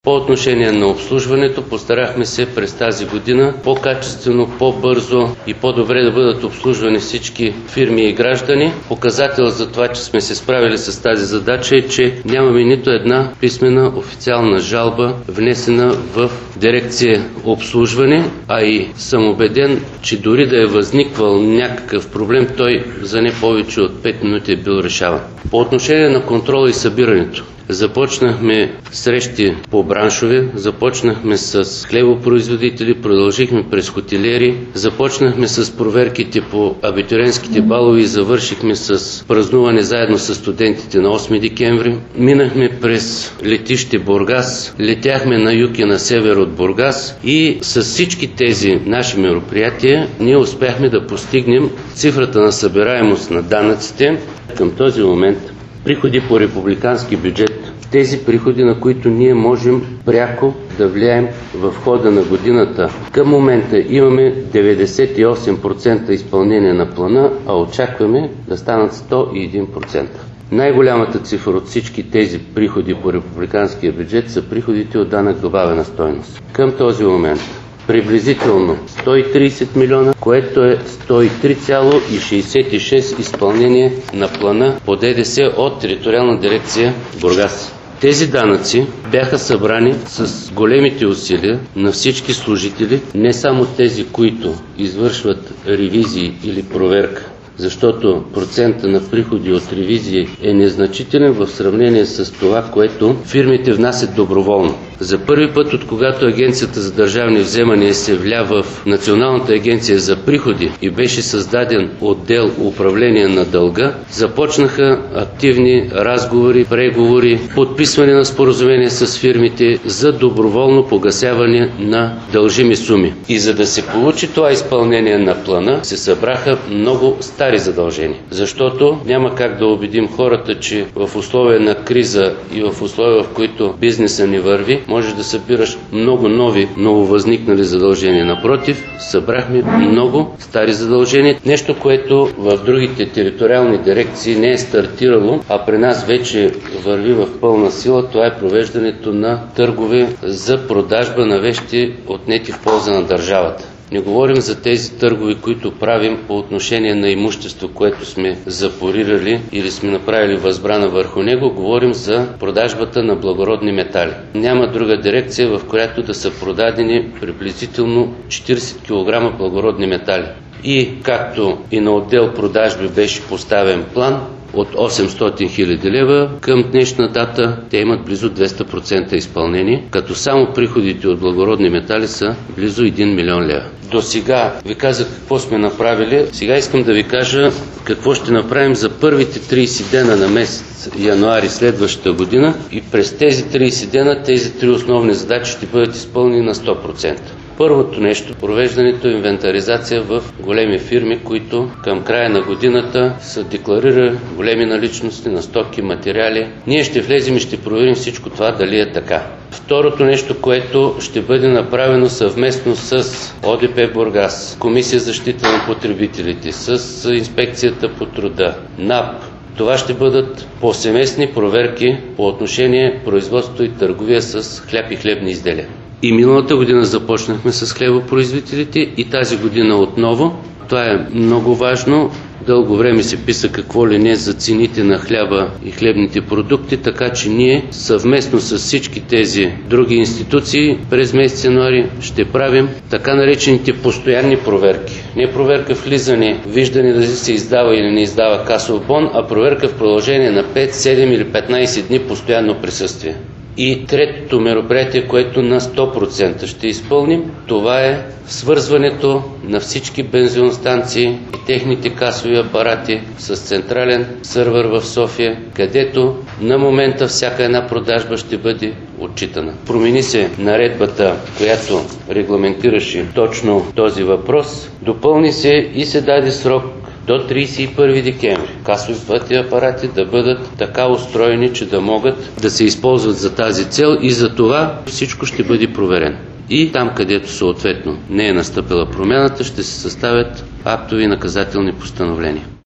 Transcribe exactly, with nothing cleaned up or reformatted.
По отношение на обслужването, постарахме се през тази година по-качествено, по-бързо и по-добре да бъдат обслужвани всички фирми и граждани. Показател за това, че сме се справили с тази задача е, че нямаме нито една писмена официална жалба внесена в дирекция обслужване, а и съм убеден, че дори да е възниквал някакъв проблем, той за не повече от пет минути е бил решаван. По отношение на контрола и събирането, започнахме срещи по браншове, започнахме с хлебопроизводители, продължихме през хотелиери, започнахме с проверките по абитуриентските балове и завършихме с празнуване заедно с студентите на осми декември. Минахме през летище Бургас, летяхме на юг и на север от Бургас и с всички тези наши мероприятия ние успяхме да постигнем цифрата на събираемост на данъците. Към този момент приходи по републикански бюджет, тези приходи, на които ние можем пряко да влияем в хода на годината. Към момента имаме деветдесет и осем процента изпълнение на плана, а очакваме да станат сто и един процента. Най-голямата цифра от всички тези приходи по републиканския бюджет са приходите от данък добавена стойност. Към този момент приблизително сто и тридесет милиона, което е сто и три цяло шестдесет и шест изпълнение на плана по ДДС от териториална дирекция Бургас. Тези данъци бяха събрани с големите усилия на всички служители, не само тези, които извършват ревизии или проверка, защото процента на приходи от ревизии е незначителен в сравнение с това, което фирмите внасят доброволно. За първи път, от когато Агенцията за държавни вземания се вля в Националната агенция за приходи и беше създаден отдел управление на дълга, започнаха активни разговори, преговори, подписване на споразумения с фирмите за доброволно погасяване на дължими суми. И за да се получи това изпълнение на плана, се събраха много стари задължения. Защото няма как да убедим хората, че в условия на криза и в условия, в които бизнеса ни върви, може да събираш много нови, нововъзникнали задължения. Напротив, събрахме много стари задължения. Нещо, което в другите териториални дирекции не е стартирало, а при нас вече върви в пълна сила. Това е провеждането на търгове за продажба на вещи, отнети в полза на държавата. Не говорим за тези търгове, които правим по отношение на имущество, което сме запорирали или сме направили възбрана върху него. Говорим за продажбата на благородни метали. Няма друга дирекция, в която да са продадени приблизително четиридесет килограма благородни метали. И както и на отдел продажби беше поставен план от осемстотин хиляди лева, към днешна дата те имат близо двеста процента изпълнение, като само приходите от благородни метали са близо един милион лева. До сега ви казах какво сме направили, сега искам да ви кажа какво ще направим за първите тридесет дена на месец януари следващата година и през тези тридесет дена тези три основни задачи ще бъдат изпълнени на сто процента. Първото нещо, провеждането е инвентаризация в големи фирми, които към края на годината са декларирали големи наличности на стоки, материали. Ние ще влезем и ще проверим всичко това дали е така. Второто нещо, което ще бъде направено съвместно с О Д П Бургас, Комисия за защита на потребителите, с Инспекцията по труда, Н А П. Това ще бъдат повсеместни проверки по отношение производство и търговия с хляб и хлебни изделия. И миналата година започнахме с хлебопроизводителите и тази година отново. Това е много важно. Дълго време се писа какво ли не за цените на хляба и хлебните продукти, така че ние съвместно с всички тези други институции през месец януари ще правим така наречените постоянни проверки. Не проверка влизане, виждане дали се издава или не издава касов бон, а проверка в продължение на пет, седем или петнайсет дни постоянно присъствие. И третото мероприятие, което на сто процента ще изпълним, това е свързването на всички бензиностанции и техните касови апарати с централен сървър в София, където на момента всяка една продажба ще бъде отчитана. Промени се наредбата, която регламентираше точно този въпрос, допълни се и се даде срок до тридесет и първи декември касовите апарати да бъдат така устроени, че да могат да се използват за тази цел и за това всичко ще бъде проверено. И там, където съответно не е настъпила промяната, ще се съставят актови и наказателни постановления.